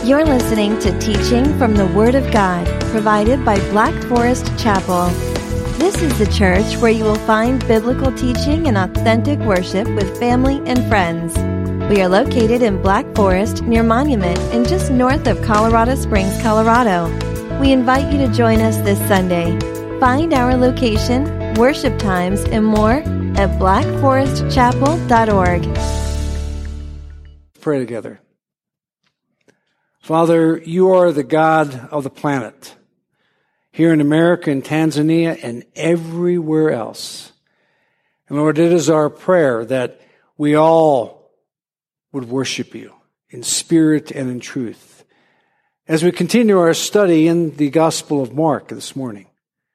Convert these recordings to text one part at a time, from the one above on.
You're listening to teaching from the Word of God, provided by Black Forest Chapel. This is the church where you will find biblical teaching and authentic worship with family and friends. We are located in Black Forest near Monument and just north of Colorado Springs, Colorado. We invite you to join us this Sunday. Find our location, worship times, and more at blackforestchapel.org. Pray together. Father, you are the God of the planet, here in America and Tanzania and everywhere else. And Lord, it is our prayer that we all would worship you in spirit and in truth. As we continue our study in the Gospel of Mark this morning,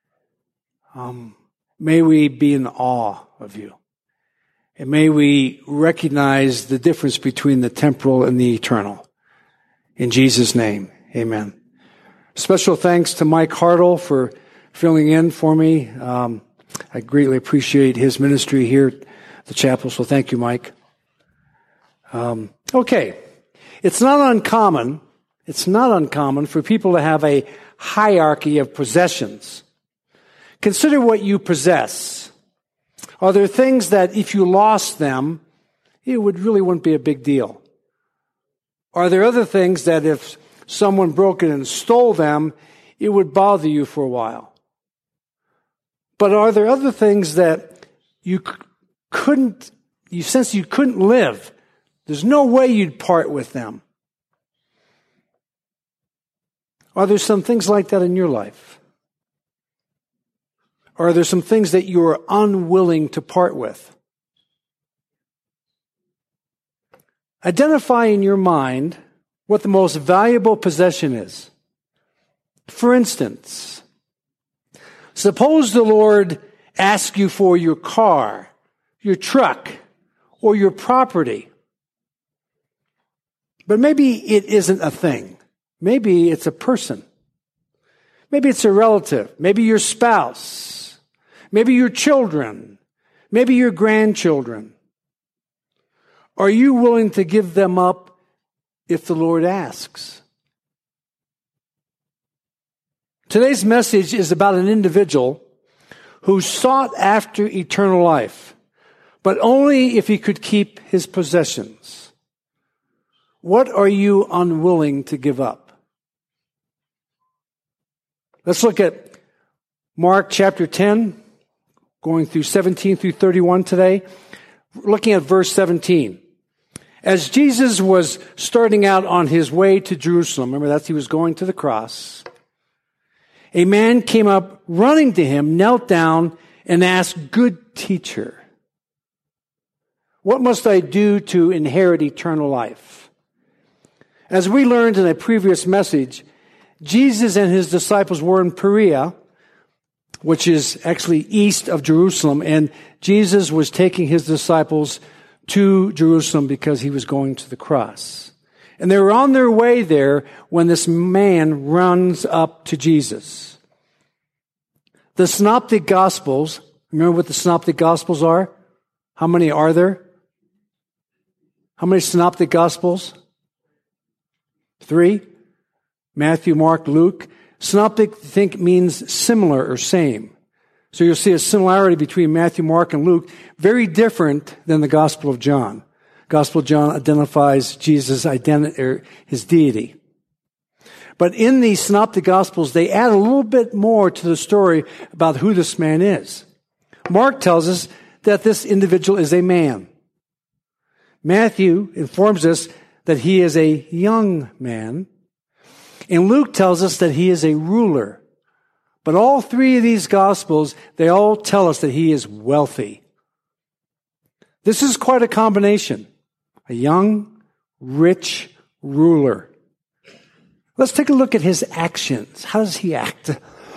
may we be in awe of you. And may we recognize the difference between the temporal and the eternal. In Jesus' name, amen. Special thanks to Mike Hartle for filling in for me. I greatly appreciate his ministry here at the chapel, so thank you, Mike. Okay. It's not uncommon for people to have a hierarchy of possessions. Consider what you possess. Are there things that if you lost them, it wouldn't be a big deal? Are there other things that if someone broke in and stole them, it would bother you for a while? But are there other things that you sense you couldn't live? There's no way you'd part with them. Are there some things like that in your life? Or are there some things that you are unwilling to part with? Identify in your mind what the most valuable possession is. For instance, suppose the Lord asks you for your car, your truck, or your property. But maybe it isn't a thing. Maybe it's a person. Maybe it's a relative. Maybe your spouse. Maybe your children. Maybe your grandchildren. Are you willing to give them up if the Lord asks? Today's message is about an individual who sought after eternal life, but only if he could keep his possessions. What are you unwilling to give up? Let's look at Mark chapter 10, going through 17 through 31 today, looking at verse 17. As Jesus was starting out on his way to Jerusalem, remember he was going to the cross, a man came up running to him, knelt down, and asked, "Good teacher, what must I do to inherit eternal life?" As we learned in a previous message, Jesus and his disciples were in Perea, which is actually east of Jerusalem, and Jesus was taking his disciples to Jerusalem because he was going to the cross. And they were on their way there when this man runs up to Jesus. The Synoptic Gospels, remember what the Synoptic Gospels are? How many are there? How many Synoptic Gospels? 3. Matthew, Mark, Luke. Synoptic, think, means similar or same. So you'll see a similarity between Matthew, Mark, and Luke, very different than the Gospel of John. Gospel of John identifies Jesus' identity, or his deity. But in the Synoptic Gospels, they add a little bit more to the story about who this man is. Mark tells us that this individual is a man. Matthew informs us that he is a young man. And Luke tells us that he is a ruler. But all three of these Gospels, they all tell us that he is wealthy. This is quite a combination. A young, rich ruler. Let's take a look at his actions. How does he act?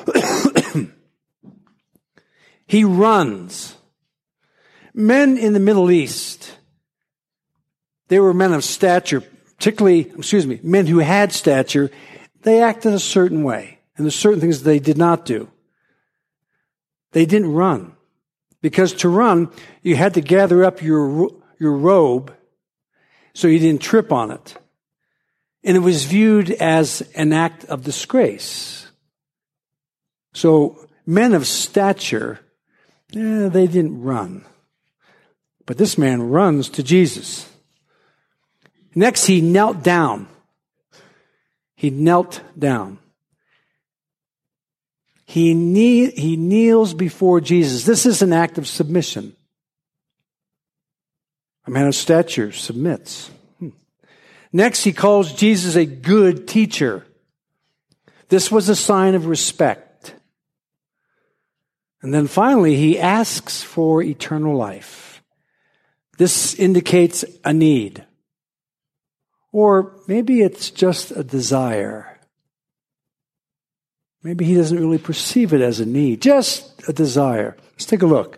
He runs. Men in the Middle East, they were men of stature, men who had stature. They acted a certain way. And there's certain things they did not do. They didn't run. Because to run, you had to gather up your robe so you didn't trip on it. and it was viewed as an act of disgrace. So men of stature, they didn't run. But this man runs to Jesus. Next, he knelt down. He knelt down. He kneels before Jesus. This is an act of submission. A man of stature submits. Next, he calls Jesus a good teacher. This was a sign of respect. And then finally, he asks for eternal life. This indicates a need. Or maybe it's just a desire. Maybe he doesn't really perceive it as a need, just a desire. Let's take a look.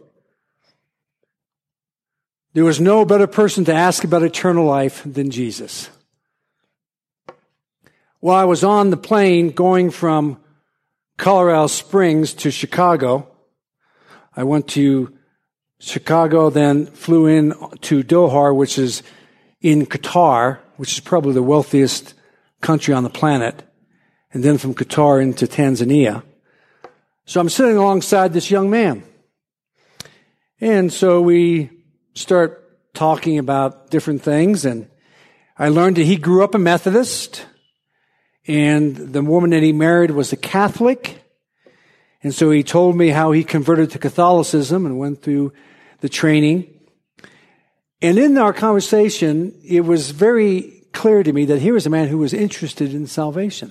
There was no better person to ask about eternal life than Jesus. While I was on the plane going from Colorado Springs to Chicago, I went to Chicago, then flew in to Doha, which is in Qatar, which is probably the wealthiest country on the planet, and then from Qatar into Tanzania. So I'm sitting alongside this young man. And so we start talking about different things, and I learned that he grew up a Methodist, and the woman that he married was a Catholic. And so he told me how he converted to Catholicism and went through the training. And in our conversation, it was very clear to me that here was a man who was interested in salvation.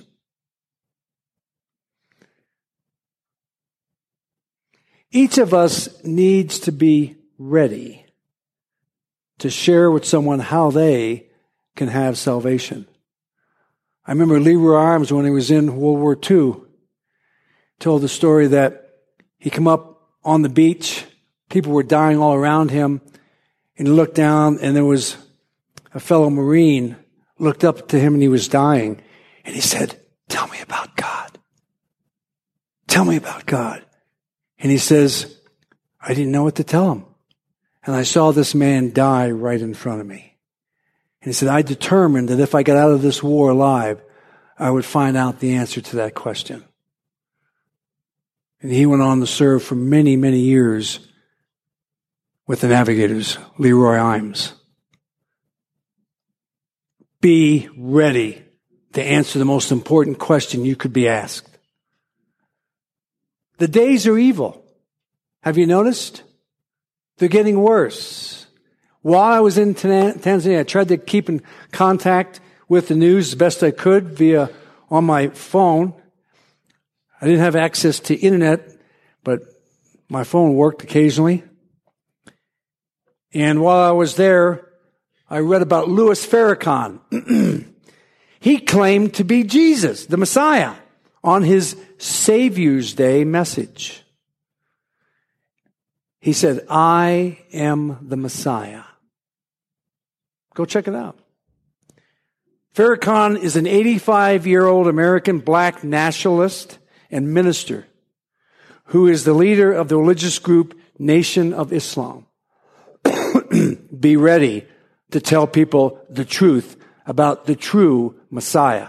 Each of us needs to be ready to share with someone how they can have salvation. I remember Leroy Arms, when he was in World War II, told the story that he came up on the beach, people were dying all around him, and he looked down, and there was a fellow Marine looked up to him, and he was dying, and he said, "Tell me about God. Tell me about God." And he says, "I didn't know what to tell him. And I saw this man die right in front of me." And he said, "I determined that if I got out of this war alive, I would find out the answer to that question." And he went on to serve for many, many years with the Navigators, Leroy Imes. Be ready to answer the most important question you could be asked. The days are evil. Have you noticed? They're getting worse. While I was in Tanzania, I tried to keep in contact with the news as best I could on my phone. I didn't have access to internet, but my phone worked occasionally. And while I was there, I read about Louis Farrakhan. He claimed to be Jesus, the Messiah, on his Savior's Day message. He said, "I am the Messiah." Go check it out. Farrakhan is an 85-year-old American black nationalist and minister who is the leader of the religious group Nation of Islam. Be ready to tell people the truth about the true Messiah.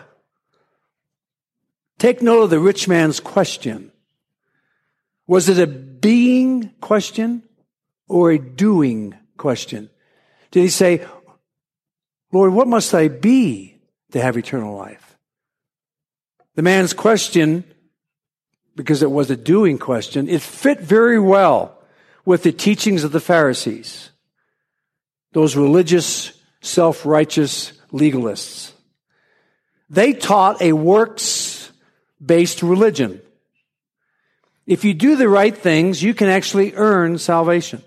Take note of the rich man's question. Was it a being question or a doing question? Did he say, "Lord, what must I be to have eternal life?" The man's question, because it was a doing question, it fit very well with the teachings of the Pharisees, those religious, self-righteous legalists. They taught a works-based religion. If you do the right things, you can actually earn salvation.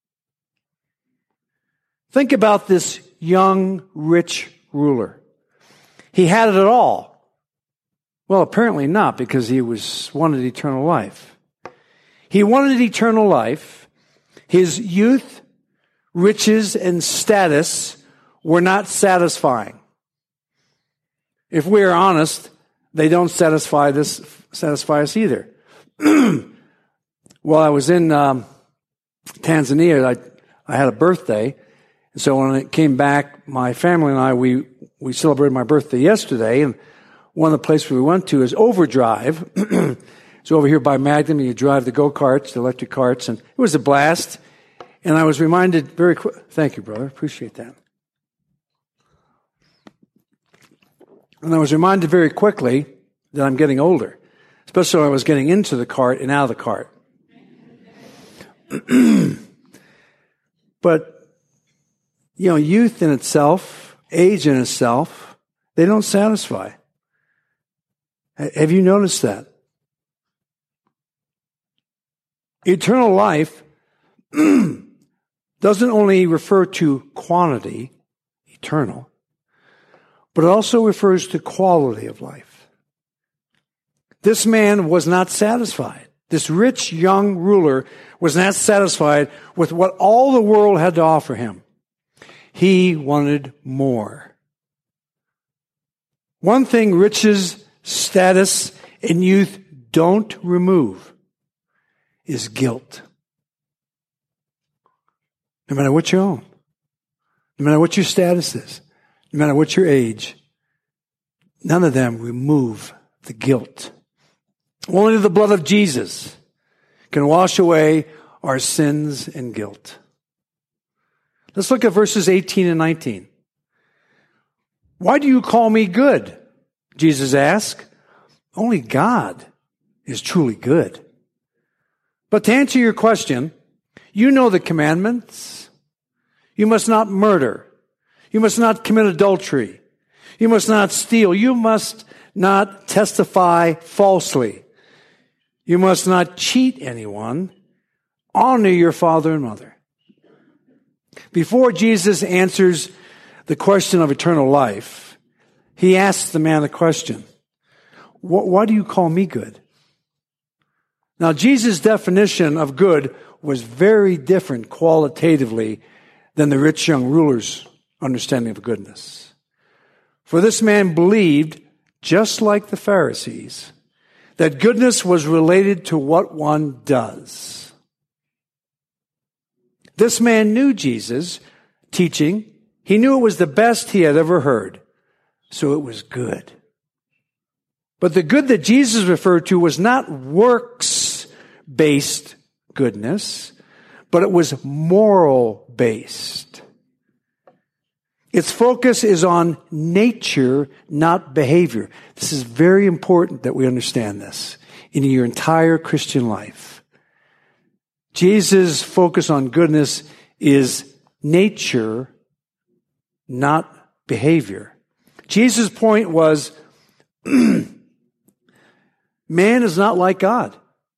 Think about this young, rich ruler. He had it all. Well, apparently not, because he wanted eternal life. He wanted eternal life. His youth, riches, and status were not satisfying. If we are honest, they don't satisfy us either. While I was in Tanzania, I had a birthday. And so when it came back, my family and I, we we celebrated my birthday yesterday, and one of the places we went to is Overdrive. It's over here by Magnum, and you drive the go-karts, the electric carts, and it was a blast. And I was reminded very quick. Thank you, brother. Appreciate that. And I was reminded very quickly that I'm getting older, especially when I was getting into the cart and out of the cart. But, youth in itself, age in itself, they don't satisfy. Have you noticed that? Eternal life doesn't only refer to quantity, eternal, but it also refers to quality of life. This man was not satisfied. This rich young ruler was not satisfied with what all the world had to offer him. He wanted more. One thing riches, status, and youth don't remove is guilt. No matter what you own, no matter what your status is, no matter what your age, none of them remove the guilt. Only the blood of Jesus can wash away our sins and guilt. Let's look at verses 18 and 19. Why do you call me good? Jesus asked. Only God is truly good. But to answer your question, you know the commandments. You must not murder. You must not commit adultery. You must not steal. You must not testify falsely. You must not cheat anyone. Honor your father and mother. Before Jesus answers the question of eternal life, he asks the man the question, why do you call me good? Now, Jesus' definition of good was very different qualitatively than the rich young ruler's understanding of goodness. For this man believed, just like the Pharisees, that goodness was related to what one does. This man knew Jesus' teaching. He knew it was the best he had ever heard, so it was good. But the good that Jesus referred to was not works-based goodness, but it was moral-based. Its focus is on nature, not behavior. This is very important that we understand this in your entire Christian life. Jesus' focus on goodness is nature, not behavior. Jesus' point was, man is not like God.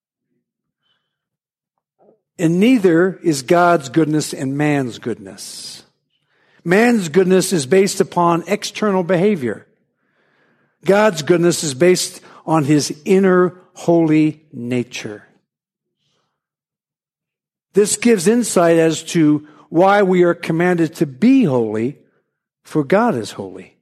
And neither is God's goodness and man's goodness. Man's goodness is based upon external behavior. God's goodness is based on his inner holy nature. This gives insight as to why we are commanded to be holy, for God is holy.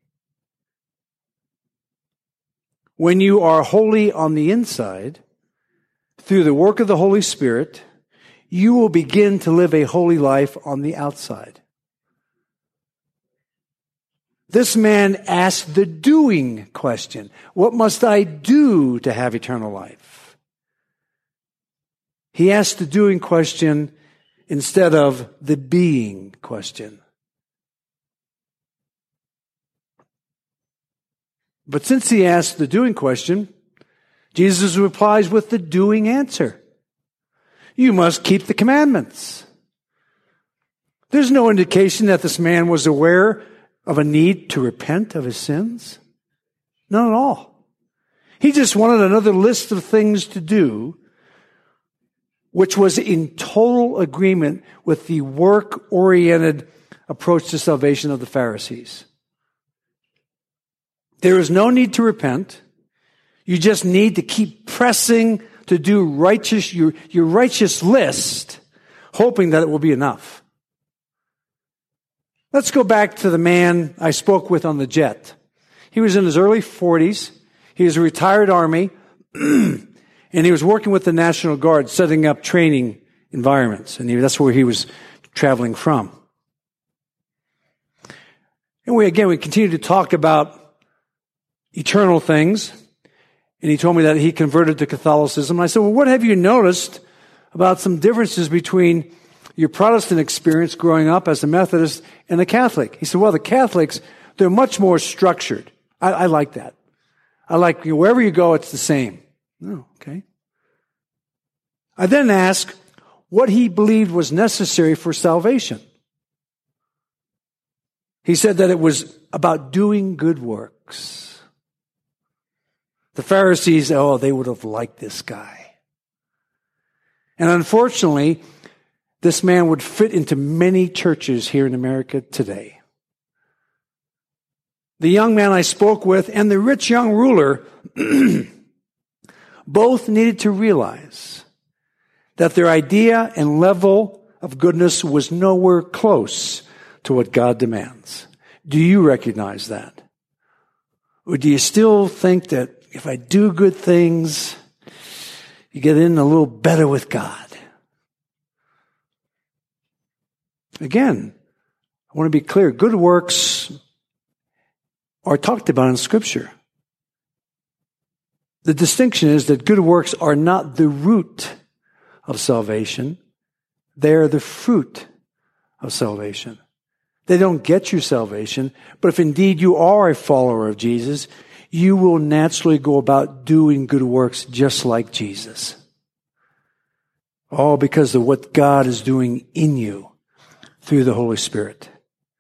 When you are holy on the inside, through the work of the Holy Spirit, you will begin to live a holy life on the outside. This man asked the doing question. What must I do to have eternal life? He asked the doing question instead of the being question. But since he asked the doing question, Jesus replies with the doing answer. You must keep the commandments. There's no indication that this man was aware of a need to repent of his sins. None at all. He just wanted another list of things to do, which was in total agreement with the work-oriented approach to salvation of the Pharisees. There is no need to repent. You just need to keep pressing to do your righteous list, hoping that it will be enough. Let's go back to the man I spoke with on the jet. He was in his early 40s. He was a retired Army, and he was working with the National Guard, setting up training environments, and that's where he was traveling from. And we continue to talk about eternal things. And he told me that he converted to Catholicism. And I said, well, what have you noticed about some differences between your Protestant experience growing up as a Methodist and a Catholic? He said, well, the Catholics, they're much more structured. I like that. I like, wherever you go, it's the same. Oh, okay. I then asked what he believed was necessary for salvation. He said that it was about doing good works. The Pharisees, they would have liked this guy. And unfortunately, this man would fit into many churches here in America today. The young man I spoke with and the rich young ruler both needed to realize that their idea and level of goodness was nowhere close to what God demands. Do you recognize that? Or do you still think that if I do good things, you get in a little better with God? Again, I want to be clear. Good works are talked about in Scripture. The distinction is that good works are not the root of salvation. They are the fruit of salvation. They don't get you salvation, but if indeed you are a follower of Jesus, you will naturally go about doing good works just like Jesus. All because of what God is doing in you through the Holy Spirit.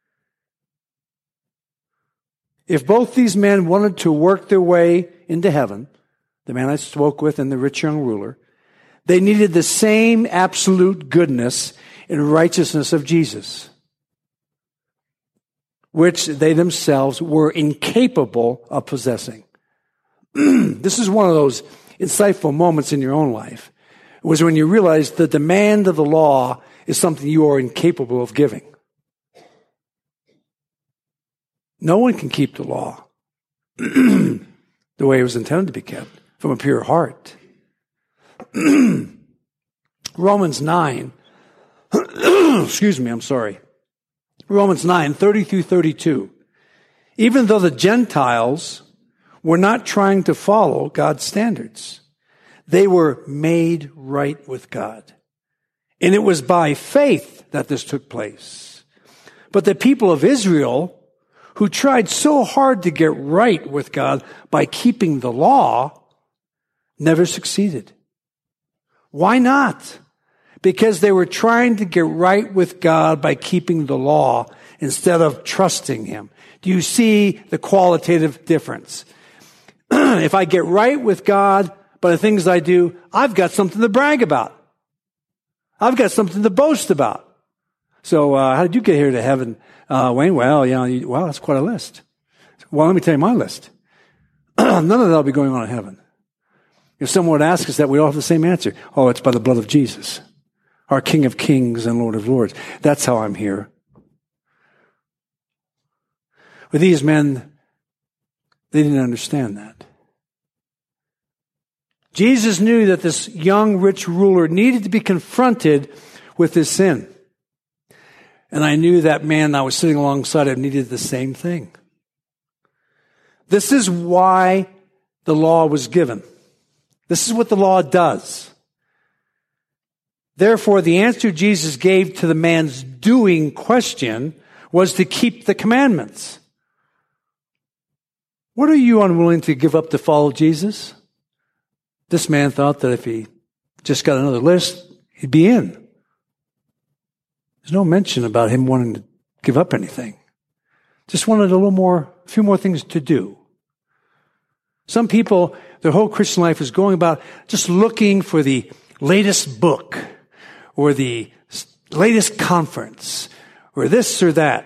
If both these men wanted to work their way into heaven, the man I spoke with and the rich young ruler, they needed the same absolute goodness and righteousness of Jesus, which they themselves were incapable of possessing. This is one of those insightful moments in your own life. It was when you realized the demand of the law is something you are incapable of giving. No one can keep the law the way it was intended to be kept, from a pure heart. Romans 9, Romans 9, 30 through 32. Even though the Gentiles were not trying to follow God's standards, they were made right with God. And it was by faith that this took place. But the people of Israel, who tried so hard to get right with God by keeping the law, never succeeded. Why not? Because they were trying to get right with God by keeping the law instead of trusting Him. Do you see the qualitative difference? If I get right with God by the things I do, I've got something to brag about. I've got something to boast about. So how did you get here to heaven, Wayne? Well, that's quite a list. Well, let me tell you my list. None of that will be going on in heaven. If someone would ask us that, we'd all have the same answer. Oh, it's by the blood of Jesus, our King of Kings and Lord of Lords. That's how I'm here. But these men, they didn't understand that. Jesus knew that this young rich ruler needed to be confronted with his sin. And I knew that man I was sitting alongside of needed the same thing. This is why the law was given. This is what the law does. Therefore, the answer Jesus gave to the man's doing question was to keep the commandments. What are you unwilling to give up to follow Jesus? This man thought that if he just got another list, he'd be in. There's no mention about him wanting to give up anything. Just wanted a few more things to do. Some people, their whole Christian life is going about just looking for the latest book or the latest conference or this or that.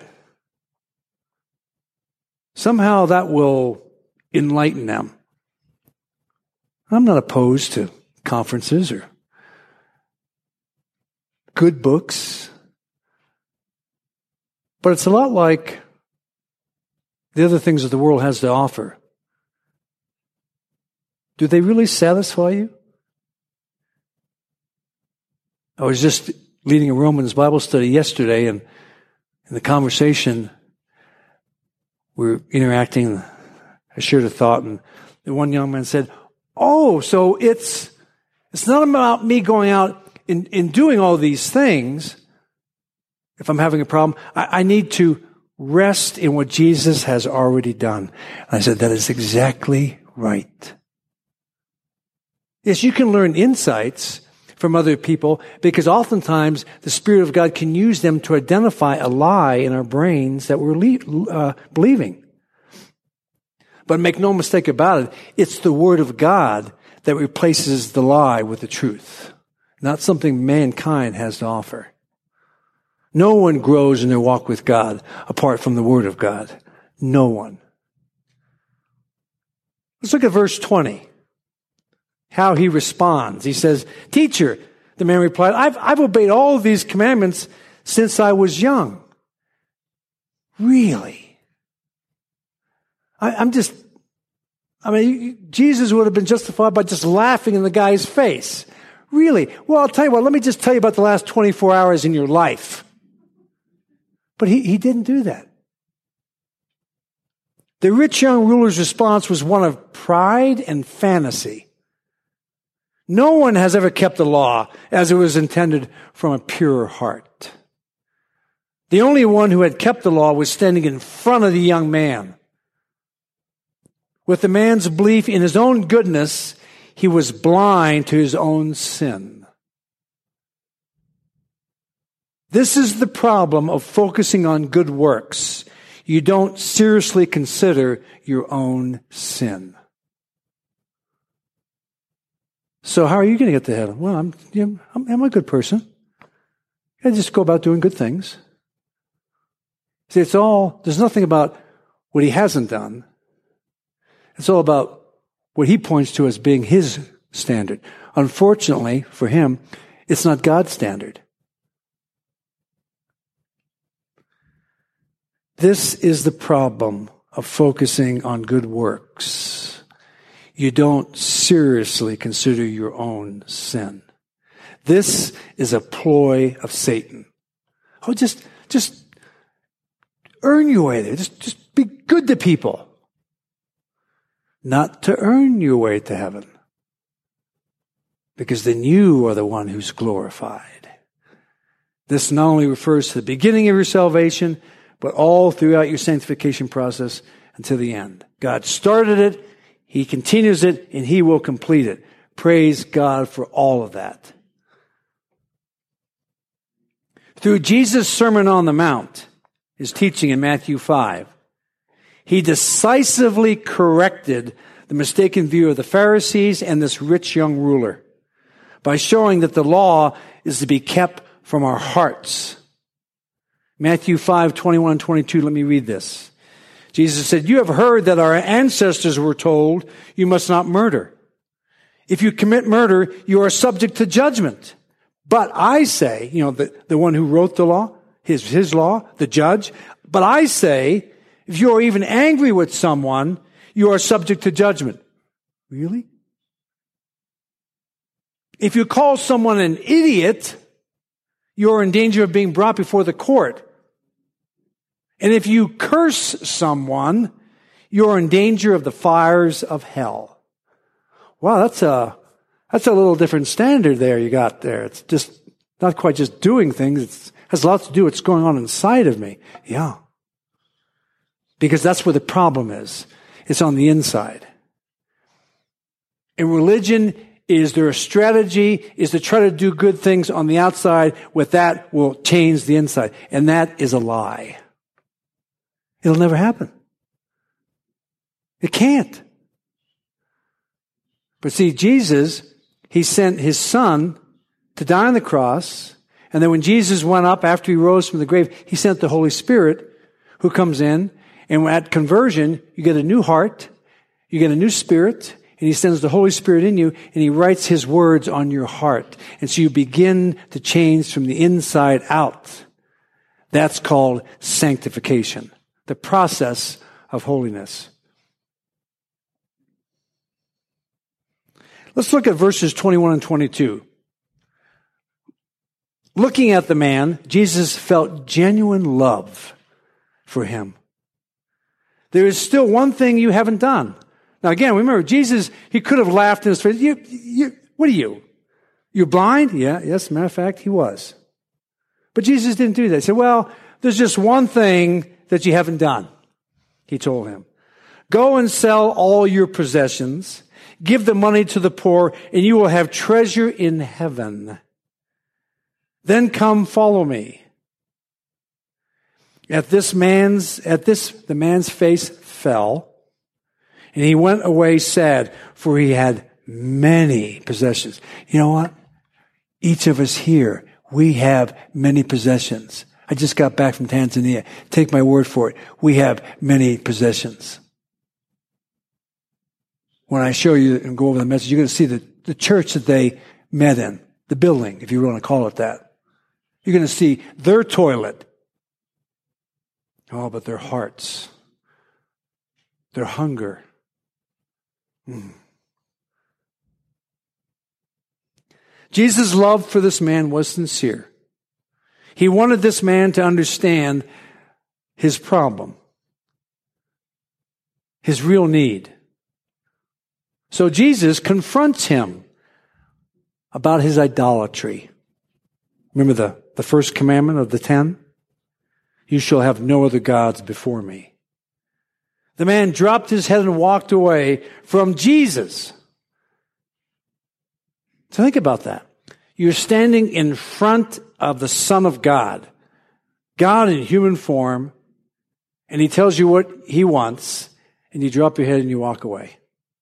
Somehow that will enlighten them. I'm not opposed to conferences or good books. But it's a lot like the other things that the world has to offer. Do they really satisfy you? I was just leading a Romans Bible study yesterday, and in the conversation, we were interacting. I shared a thought, and the one young man said, "Oh, so it's not about me going out and doing all these things. If I'm having a problem, I need to rest in what Jesus has already done." And I said, that is exactly right. Yes, you can learn insights from other people because oftentimes the Spirit of God can use them to identify a lie in our brains that we're believing. But make no mistake about it, it's the Word of God that replaces the lie with the truth, not something mankind has to offer. No one grows in their walk with God apart from the Word of God. No one. Let's look at verse 20. How he responds. He says, "Teacher," the man replied, I've obeyed all of these commandments since I was young." Really? Jesus would have been justified by just laughing in the guy's face. Really? Well, I'll tell you what, let me just tell you about the last 24 hours in your life. But he didn't do that. The rich young ruler's response was one of pride and fantasy. No one has ever kept the law as it was intended from a pure heart. The only one who had kept the law was standing in front of the young man. With the man's belief in his own goodness, he was blind to his own sin. This is the problem of focusing on good works. You don't seriously consider your own sin. So how are you going to get to heaven? Well, I'm a good person. I just go about doing good things. See, there's nothing about what he hasn't done. It's all about what he points to as being his standard. Unfortunately for him, it's not God's standard. This is the problem of focusing on good works. You don't seriously consider your own sin. This is a ploy of Satan. Oh, just earn your way there. Just be good to people. Not to earn your way to heaven. Because then you are the one who's glorified. This not only refers to the beginning of your salvation, but all throughout your sanctification process until the end. God started it, He continues it, and He will complete it. Praise God for all of that. Through Jesus' Sermon on the Mount, his teaching in Matthew 5, he decisively corrected the mistaken view of the Pharisees and this rich young ruler by showing that the law is to be kept from our hearts. Matthew 5, 21 and 22, let me read this. Jesus said, "You have heard that our ancestors were told, 'You must not murder. If you commit murder, you are subject to judgment.' But I say," the one who wrote the law, his law, the judge, "but I say, if you are even angry with someone, you are subject to judgment." Really? If you call someone an idiot, you are in danger of being brought before the court. And if you curse someone, you are in danger of the fires of hell. Wow, that's a little different standard there you got there. It's just not quite just doing things. It has a lot to do with what's going on inside of me. Yeah. Because that's where the problem is. It's on the inside. In religion, is there a strategy? Is to try to do good things on the outside with that will change the inside. And that is a lie. It'll never happen. It can't. But see, Jesus, he sent his son to die on the cross. And then when Jesus went up after he rose from the grave, he sent the Holy Spirit who comes in. And at conversion, you get a new heart, you get a new spirit, and he sends the Holy Spirit in you, and he writes his words on your heart. And so you begin to change from the inside out. That's called sanctification, the process of holiness. Let's look at verses 21 and 22. Looking at the man, Jesus felt genuine love for him. there is still one thing you haven't done. Now again, remember, Jesus, he could have laughed in his face. What are you? You're blind? Yeah, yes, matter of fact, he was. But Jesus didn't do that. He said, well, there's just one thing that you haven't done, he told him. Go and sell all your possessions, give the money to the poor, and you will have treasure in heaven. Then come follow me. The man's face fell, and he went away sad, for he had many possessions. You know what? Each of us here, we have many possessions. I just got back from Tanzania. Take my word for it. We have many possessions. When I show you and go over the message, you're going to see the church that they met in, the building, if you want to call it that. You're going to see their toilet. Oh, but their hearts, their hunger. Jesus' love for this man was sincere. He wanted this man to understand his problem, his real need. So Jesus confronts him about his idolatry. Remember the first commandment of the 10? You shall have no other gods before me. The man dropped his head and walked away from Jesus. So think about that. You're standing in front of the Son of God, God in human form, and he tells you what he wants, and you drop your head and you walk away.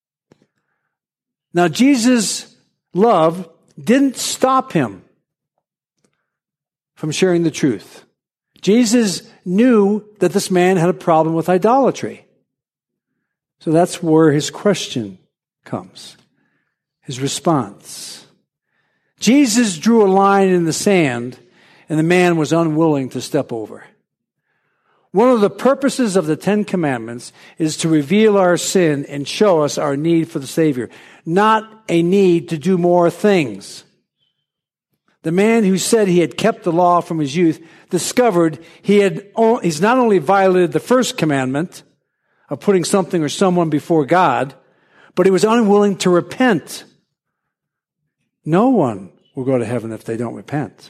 Now, Jesus' love didn't stop him from sharing the truth. Jesus knew that this man had a problem with idolatry. So that's where his question comes, his response. Jesus drew a line in the sand, and the man was unwilling to step over. One of the purposes of the 10 Commandments is to reveal our sin and show us our need for the Savior, not a need to do more things. The man who said he had kept the law from his youth discovered he's not only violated the first commandment of putting something or someone before God, but he was unwilling to repent. No one will go to heaven if they don't repent.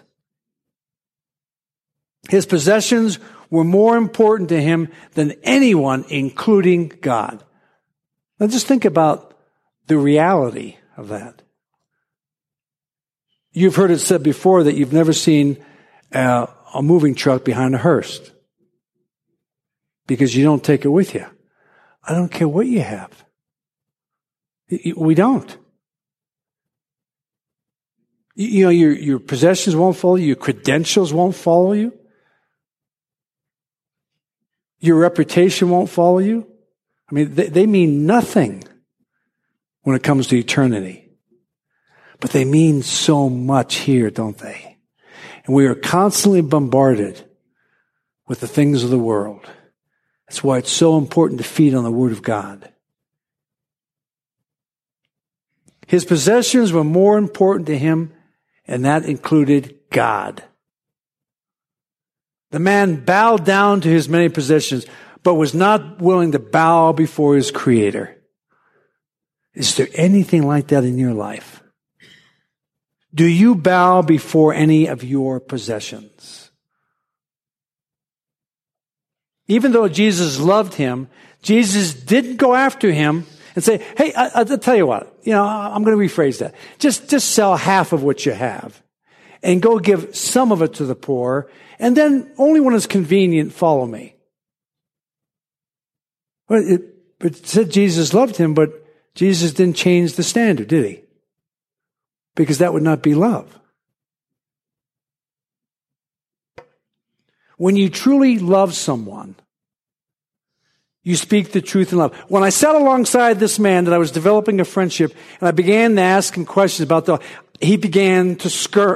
His possessions were more important to him than anyone, including God. Now just think about the reality of that. You've heard it said before that you've never seen a moving truck behind a hearse because you don't take it with you. I don't care what you have. We don't. You know, your possessions won't follow you. Your credentials won't follow you. Your reputation won't follow you. I mean, they mean nothing when it comes to eternity. But they mean so much here, don't they? And we are constantly bombarded with the things of the world. That's why it's so important to feed on the Word of God. His possessions were more important to him, and that included God. The man bowed down to his many possessions, but was not willing to bow before his Creator. Is there anything like that in your life? Do you bow before any of your possessions? Even though Jesus loved him, Jesus didn't go after him and say, hey, I'll tell you what, I'm going to rephrase that. Just sell half of what you have and go give some of it to the poor, and then only when it's convenient, follow me. Well, it said Jesus loved him, but Jesus didn't change the standard, did he? Because that would not be love. When you truly love someone, you speak the truth in love. When I sat alongside this man that I was developing a friendship, and I began to ask him questions about he began to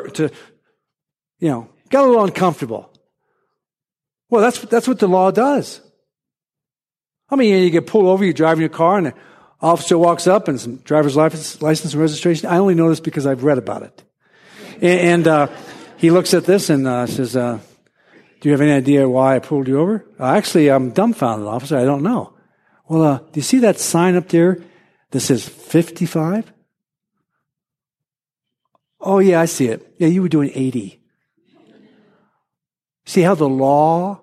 got a little uncomfortable. Well, that's what the law does. I mean, you get pulled over, you're driving your car, and the officer walks up and some driver's license and registration. I only know this because I've read about it. And he looks at this and says, do you have any idea why I pulled you over? Actually, I'm dumbfounded, officer. I don't know. Well, do you see that sign up there that says 55? Oh, yeah, I see it. Yeah, you were doing 80. See how the law,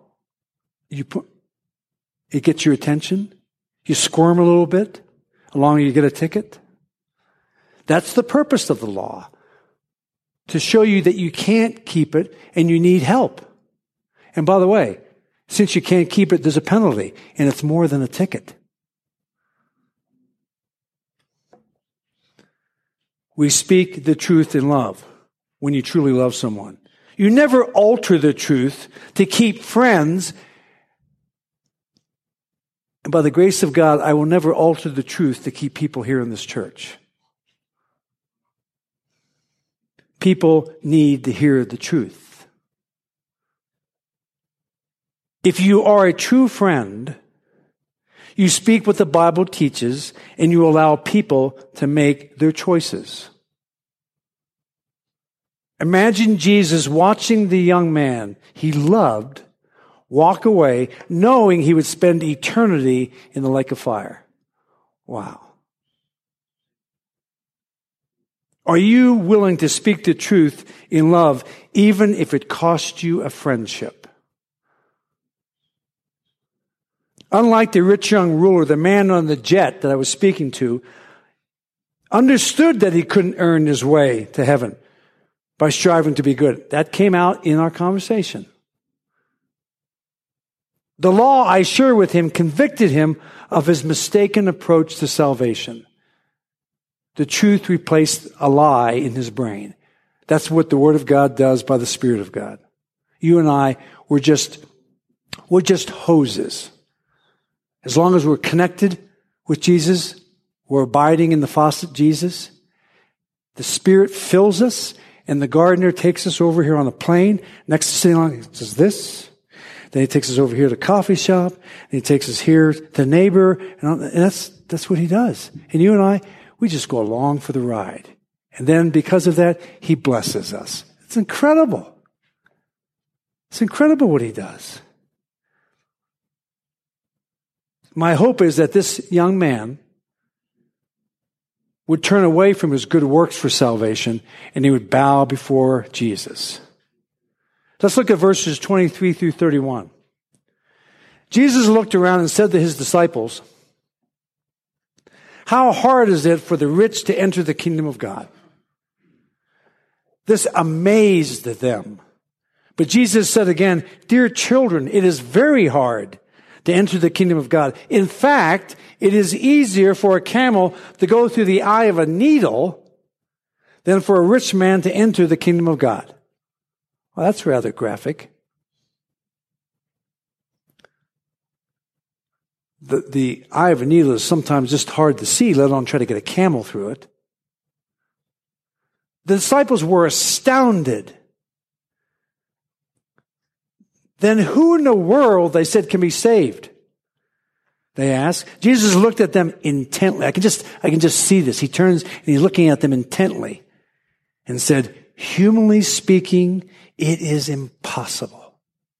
it gets your attention? You squirm a little bit, along you get a ticket. That's the purpose of the law, to show you that you can't keep it and you need help. And by the way, since you can't keep it, there's a penalty, and it's more than a ticket. We speak the truth in love when you truly love someone. You never alter the truth to keep friends. And by the grace of God, I will never alter the truth to keep people here in this church. People need to hear the truth. If you are a true friend, you speak what the Bible teaches and you allow people to make their choices. Imagine Jesus watching the young man he loved walk away, knowing he would spend eternity in the lake of fire. Wow. Are you willing to speak the truth in love, even if it costs you a friendship? Unlike the rich young ruler, the man on the jet that I was speaking to understood that he couldn't earn his way to heaven by striving to be good. That came out in our conversation. The law I shared with him convicted him of his mistaken approach to salvation. The truth replaced a lie in his brain. That's what the Word of God does by the Spirit of God. You and I, we're just hoses. As long as we're connected with Jesus, we're abiding in the faucet, Jesus, the Spirit fills us, and the gardener takes us over here on the plane. Next to sitting on, he says this. Then he takes us over here to the coffee shop, and he takes us here to the neighbor, and that's what he does. And you and I, we just go along for the ride. And then because of that, he blesses us. It's incredible. It's incredible what he does. My hope is that this young man would turn away from his good works for salvation and he would bow before Jesus. Let's look at verses 23 through 31. Jesus looked around and said to his disciples, "How hard is it for the rich to enter the kingdom of God?" This amazed them. But Jesus said again, "Dear children, it is very hard to enter the kingdom of God. In fact, it is easier for a camel to go through the eye of a needle than for a rich man to enter the kingdom of God." Well, that's rather graphic. The eye of a needle is sometimes just hard to see, let alone try to get a camel through it. The disciples were astounded. Then who in the world, they said, can be saved? They asked. Jesus looked at them intently. I can just see this. He turns and he's looking at them intently and said, "Humanly speaking, it is impossible.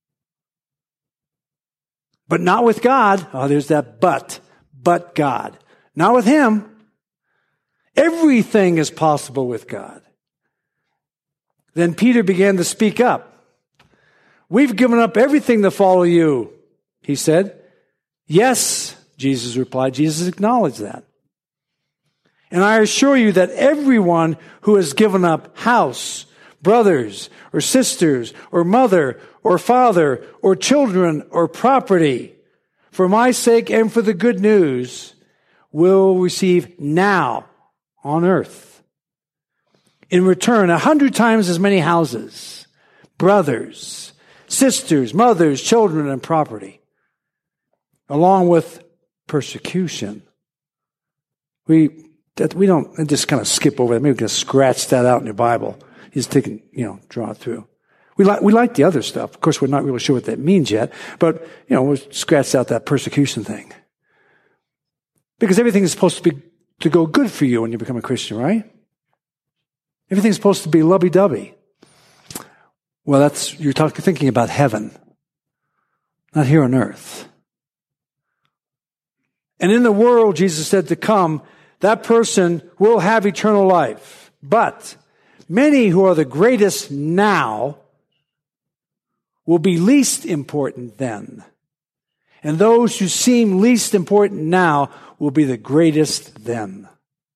But not with God." Oh, there's that but God. Not with him. Everything is possible with God. Then Peter began to speak up. "We've given up everything to follow you," he said. "Yes," Jesus replied. Jesus acknowledged that. "And I assure you that everyone who has given up house, brothers, or sisters, or mother, or father, or children, or property, for my sake and for the good news, will receive now on earth, in return, 100 times as many houses, brothers, sisters, mothers, children, and property, along with persecution." We don't just kind of skip over that. Maybe we can scratch that out in your Bible. Just take it, draw it through. We like the other stuff. Of course, we're not really sure what that means yet, but we'll scratch out that persecution thing. Because everything is supposed to go good for you when you become a Christian, right? Everything's supposed to be lovey-dovey. Well, you're thinking about heaven, not here on earth. And in the world, Jesus said, to come, that person will have eternal life. But many who are the greatest now will be least important then. And those who seem least important now will be the greatest then.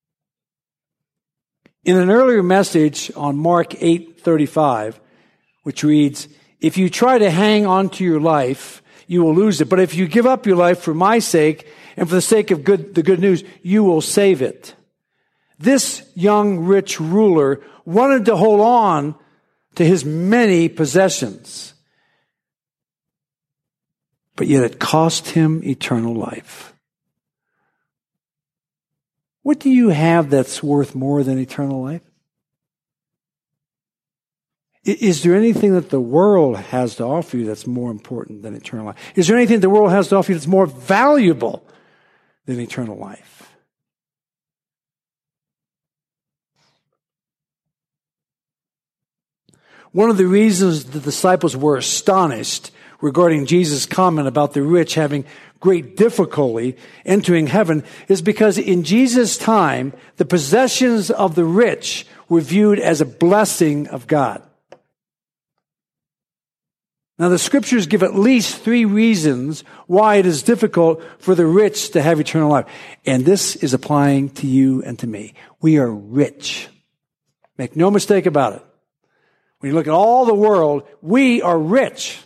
In an earlier message on Mark 8:35, which reads, if you try to hang on to your life, you will lose it. But if you give up your life for my sake and for the sake of the good news, you will save it. This young rich ruler wanted to hold on to his many possessions, but yet it cost him eternal life. What do you have that's worth more than eternal life? Is there anything that the world has to offer you that's more important than eternal life? Is there anything the world has to offer you that's more valuable than eternal life? One of the reasons the disciples were astonished regarding Jesus' comment about the rich having great difficulty entering heaven is because in Jesus' time, the possessions of the rich were viewed as a blessing of God. Now, the scriptures give at least 3 reasons why it is difficult for the rich to have eternal life. And this is applying to you and to me. We are rich. Make no mistake about it. When you look at all the world, we are rich.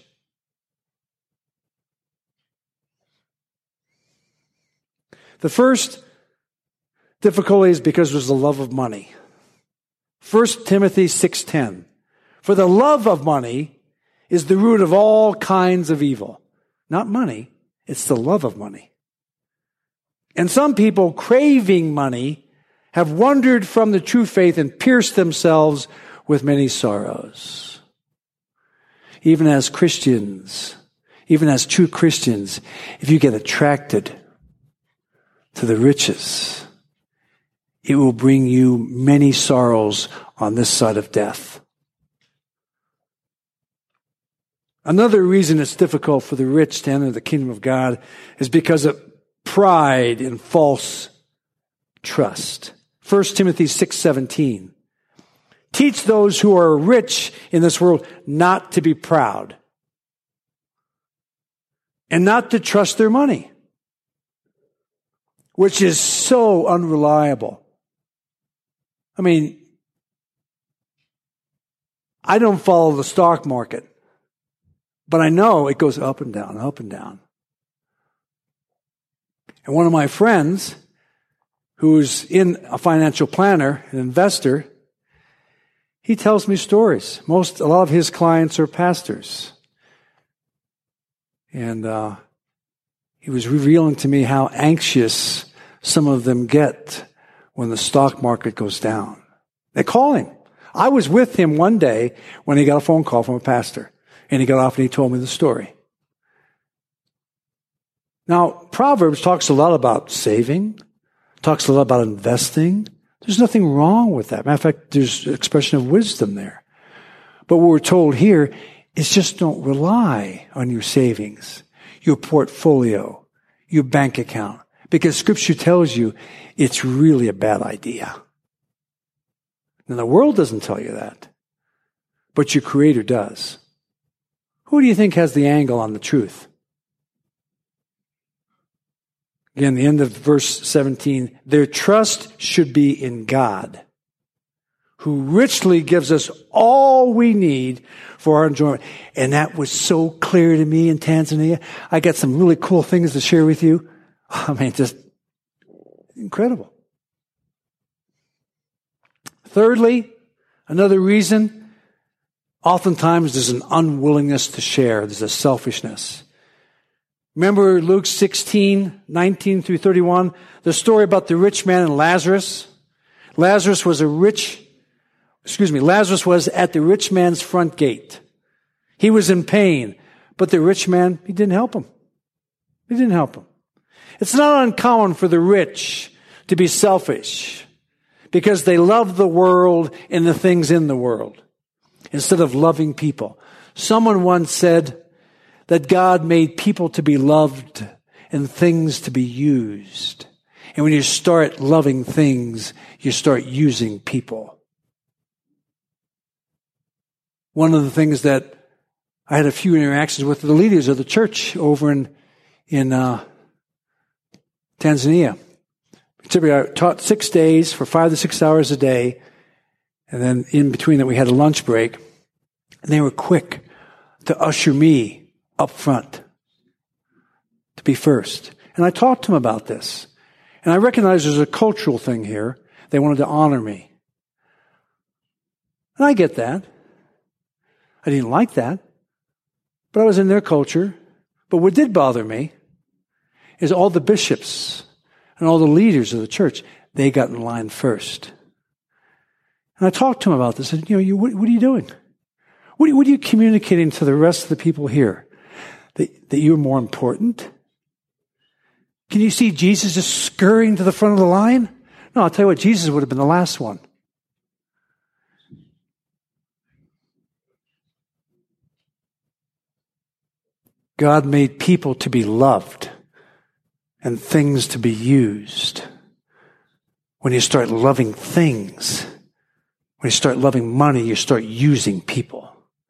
The first difficulty is because there's the love of money. 1 Timothy 6:10. For the love of money is the root of all kinds of evil. Not money, it's the love of money. And some people craving money have wandered from the true faith and pierced themselves with many sorrows. Even as Christians, even as true Christians, if you get attracted to the riches, it will bring you many sorrows on this side of death. Another reason it's difficult for the rich to enter the kingdom of God is because of pride and false trust. 1 Timothy 6:17. Teach those who are rich in this world not to be proud and not to trust their money, which is so unreliable. I mean, I don't follow the stock market, but I know it goes up and down, up and down. And one of my friends, who's in a financial planner, an investor, he tells me stories. A lot of his clients are pastors. And he was revealing to me how anxious some of them get when the stock market goes down. They call him. I was with him one day when he got a phone call from a pastor. And he got off and he told me the story. Now, Proverbs talks a lot about saving, talks a lot about investing. There's nothing wrong with that. Matter of fact, there's an expression of wisdom there. But what we're told here is just don't rely on your savings, your portfolio, your bank account, because Scripture tells you it's really a bad idea. Now, the world doesn't tell you that, but your Creator does. Who do you think has the angle on the truth? Again, the end of verse 17, their trust should be in God, who richly gives us all we need for our enjoyment. And that was so clear to me in Tanzania. I got some really cool things to share with you. I mean, just incredible. Thirdly, another reason, oftentimes there's an unwillingness to share. There's a selfishness. Remember Luke 16:19 through 31, the story about the rich man and Lazarus? Lazarus was at the rich man's front gate. He was in pain, but the rich man, he didn't help him. He didn't help him. It's not uncommon for the rich to be selfish because they love the world and the things in the world instead of loving people. Someone once said that God made people to be loved and things to be used. And when you start loving things, you start using people. One of the things that I had a few interactions with the leaders of the church over in Tanzania. Typically, I taught 6 days for 5 to 6 hours a day. And then in between that, we had a lunch break. And they were quick to usher me up front, to be first. And I talked to them about this. And I recognized there's a cultural thing here. They wanted to honor me. And I get that. I didn't like that. But I was in their culture. But what did bother me is all the bishops and all the leaders of the church, they got in line first. And I talked to them about this. I said, what are you doing? What are you communicating to the rest of the people here? That you're more important? Can you see Jesus just scurrying to the front of the line? No, I'll tell you what, Jesus would have been the last one. God made people to be loved and things to be used. When you start loving things, when you start loving money, you start using people.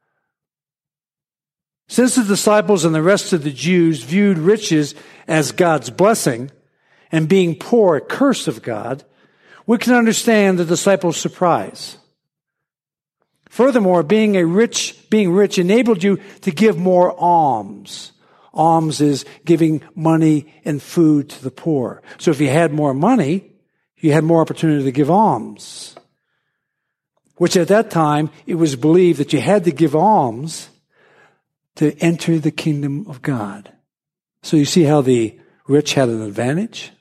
Since the disciples and the rest of the Jews viewed riches as God's blessing and being poor a curse of God, we can understand the disciples' surprise. Furthermore, being rich enabled you to give more alms. Alms is giving money and food to the poor. So if you had more money, you had more opportunity to give alms. Which at that time, it was believed that you had to give alms to enter the kingdom of God. So you see how the rich had an advantage?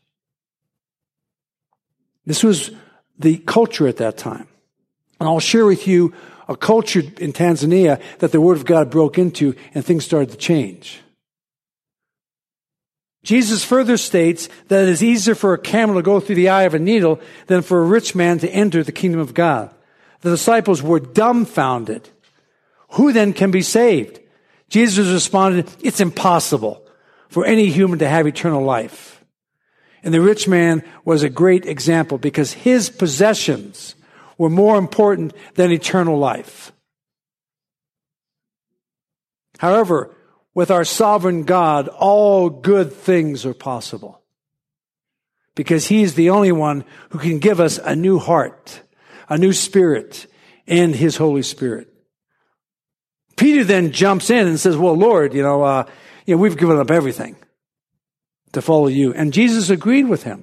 This was the culture at that time. And I'll share with you a culture in Tanzania that the Word of God broke into and things started to change. Jesus further states that it is easier for a camel to go through the eye of a needle than for a rich man to enter the kingdom of God. The disciples were dumbfounded. Who then can be saved? Jesus responded, it's impossible for any human to have eternal life. And the rich man was a great example because his possessions were more important than eternal life. However, with our sovereign God, all good things are possible because He is the only one who can give us a new heart, a new spirit, and His Holy Spirit. Peter then jumps in and says, well, Lord, we've given up everything to follow you. And Jesus agreed with him.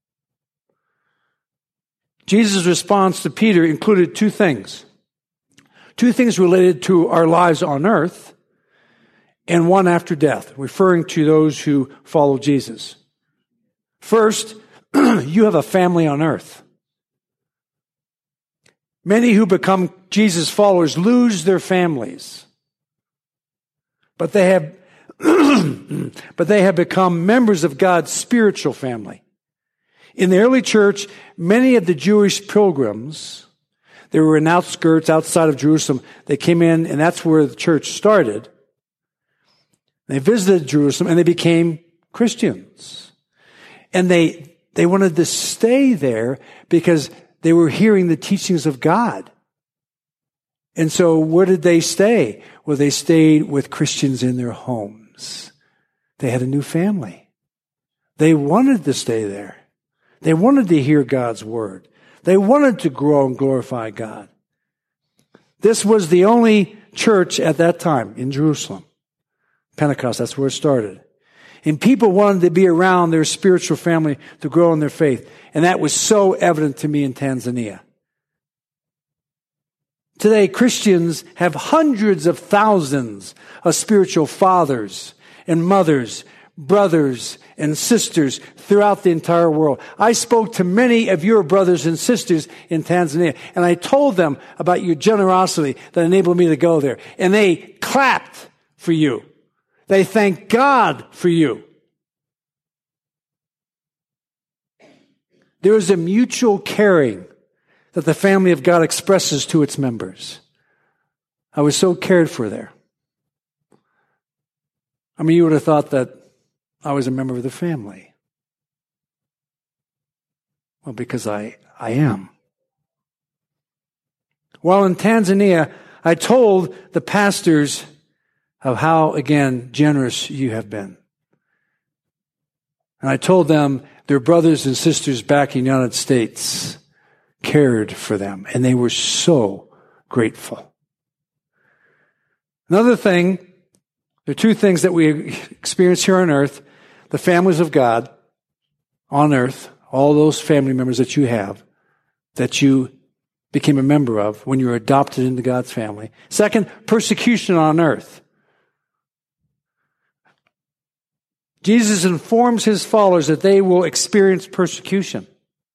Jesus' response to Peter included two things. Two things related to our lives on earth and one after death, referring to those who follow Jesus. First, you have a family on earth. Many who become Jesus' followers lose their families. But they have become members of God's spiritual family. In the early church, many of the Jewish pilgrims, they were in outskirts outside of Jerusalem. They came in, and that's where the church started. They visited Jerusalem, and they became Christians. And they wanted to stay there because they were hearing the teachings of God. And so where did they stay? Well, they stayed with Christians in their homes. They had a new family. They wanted to stay there. They wanted to hear God's word. They wanted to grow and glorify God. This was the only church at that time in Jerusalem. Pentecost, that's where it started. And people wanted to be around their spiritual family to grow in their faith. And that was so evident to me in Tanzania. Today, Christians have hundreds of thousands of spiritual fathers and mothers, brothers and sisters throughout the entire world. I spoke to many of your brothers and sisters in Tanzania, and I told them about your generosity that enabled me to go there. And they clapped for you. They thanked God for you. There is a mutual caring that the family of God expresses to its members. I was so cared for there. I mean, you would have thought that I was a member of the family. Well, because I am. While in Tanzania, I told the pastors of how, again, generous you have been. And I told them their brothers and sisters back in the United States cared for them, and they were so grateful. Another thing, there are two things that we experience here on earth: the families of God on earth, all those family members that you have, that you became a member of when you were adopted into God's family. Second, persecution on earth. Jesus informs his followers that they will experience persecution.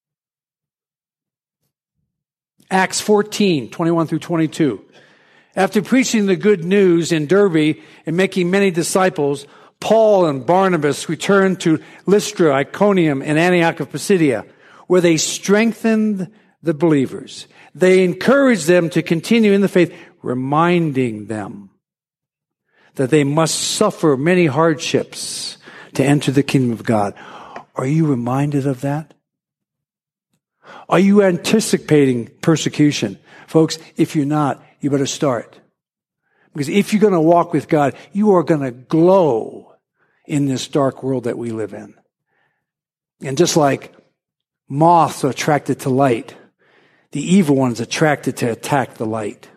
Acts 14, 21 through 22. After preaching the good news in Derbe and making many disciples, Paul and Barnabas returned to Lystra, Iconium, and Antioch of Pisidia, where they strengthened the believers. They encouraged them to continue in the faith, reminding them that they must suffer many hardships to enter the kingdom of God. Are you reminded of that? Are you anticipating persecution? Folks, if you're not, you better start. Because if you're going to walk with God, you are going to glow in this dark world that we live in. And just like moths are attracted to light, the evil one's attracted to attack the light.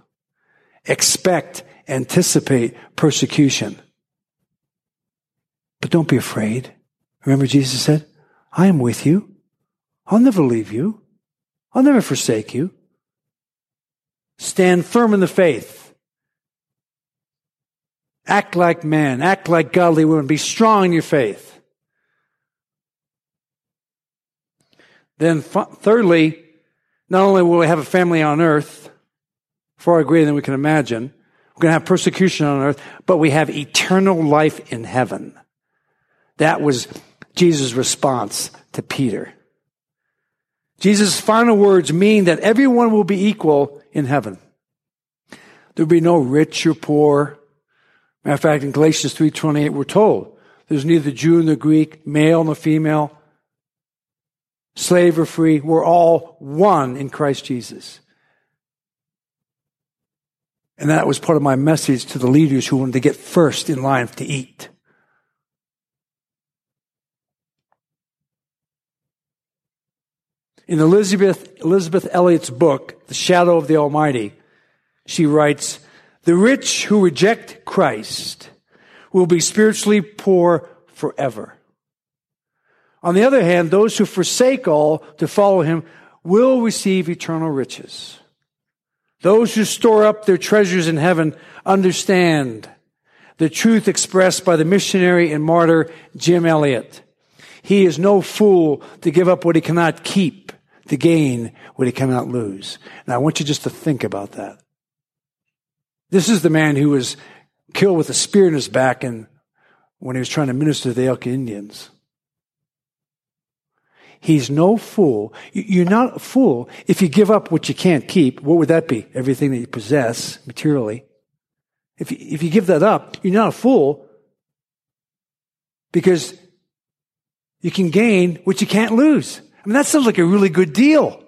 Anticipate persecution. But don't be afraid. Remember Jesus said, I am with you. I'll never leave you. I'll never forsake you. Stand firm in the faith. Act like men. Act like godly women. Be strong in your faith. Then thirdly, not only will we have a family on earth, far greater than we can imagine, we're going to have persecution on earth, but we have eternal life in heaven. That was Jesus' response to Peter. Jesus' final words mean that everyone will be equal in heaven. There will be no rich or poor. Matter of fact, in Galatians 3:28, we're told there's neither Jew nor Greek, male nor female, slave or free. We're all one in Christ Jesus. And that was part of my message to the leaders who wanted to get first in line to eat. In Elizabeth Elliot's book, The Shadow of the Almighty, she writes, the rich who reject Christ will be spiritually poor forever. On the other hand, those who forsake all to follow him will receive eternal riches. Those who store up their treasures in heaven understand the truth expressed by the missionary and martyr Jim Elliot. He is no fool to give up what he cannot keep to gain what he cannot lose. Now, I want you just to think about that. This is the man who was killed with a spear in his back when he was trying to minister to the Elk Indians. He's no fool. You're not a fool if you give up what you can't keep. What would that be? Everything that you possess materially. If you give that up, you're not a fool because you can gain what you can't lose. I mean, that sounds like a really good deal.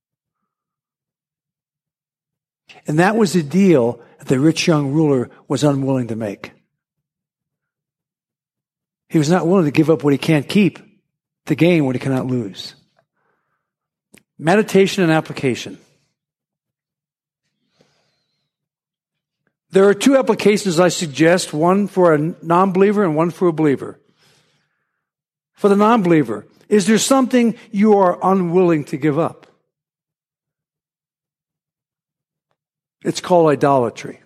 And that was the deal that the rich young ruler was unwilling to make. He was not willing to give up what he can't keep to gain what he cannot lose. Meditation and application. There are two applications I suggest, one for a non-believer and one for a believer. For the non-believer, is there something you are unwilling to give up? It's called idolatry.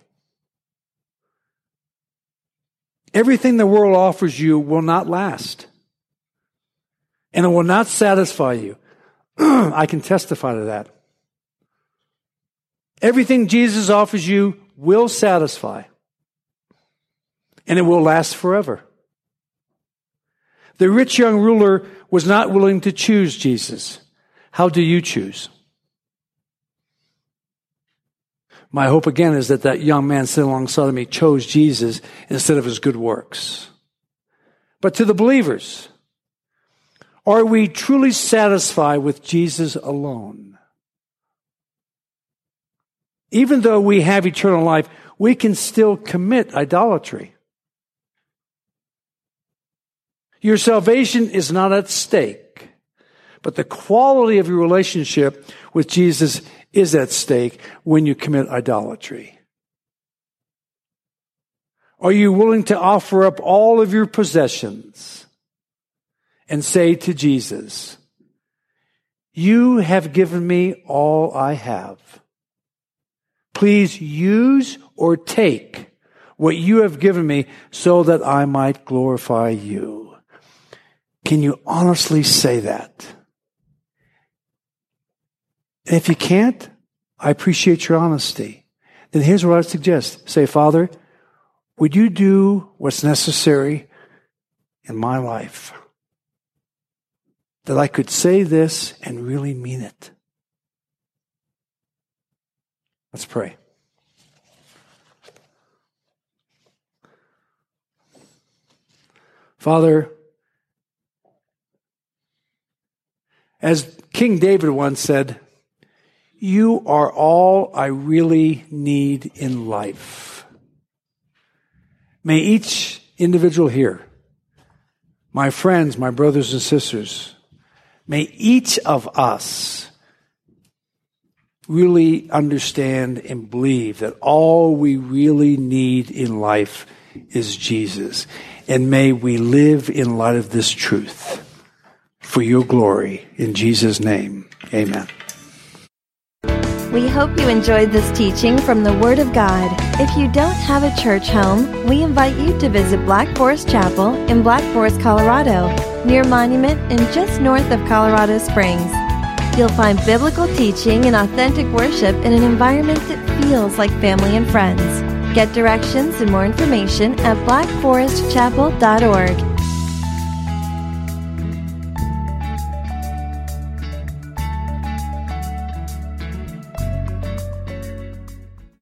Everything the world offers you will not last. And it will not satisfy you. I can testify to that. Everything Jesus offers you will satisfy. And it will last forever. The rich young ruler was not willing to choose Jesus. How do you choose? My hope again is that young man sitting alongside of me chose Jesus instead of his good works. But to the believers, are we truly satisfied with Jesus alone? Even though we have eternal life, we can still commit idolatry. Your salvation is not at stake, but the quality of your relationship with Jesus is at stake when you commit idolatry. Are you willing to offer up all of your possessions and say to Jesus, "You have given me all I have. Please use or take what you have given me so that I might glorify you"? Can you honestly say that? And if you can't, I appreciate your honesty. Then here's what I suggest. Say, "Father, would you do what's necessary in my life that I could say this and really mean it?" Let's pray. Father, as King David once said, "You are all I really need in life." May each individual here, my friends, my brothers and sisters, may each of us really understand and believe that all we really need in life is Jesus. And may we live in light of this truth for your glory. In Jesus' name, amen. We hope you enjoyed this teaching from the Word of God. If you don't have a church home, we invite you to visit Black Forest Chapel in Black Forest, Colorado, near Monument and just north of Colorado Springs. You'll find biblical teaching and authentic worship in an environment that feels like family and friends. Get directions and more information at blackforestchapel.org.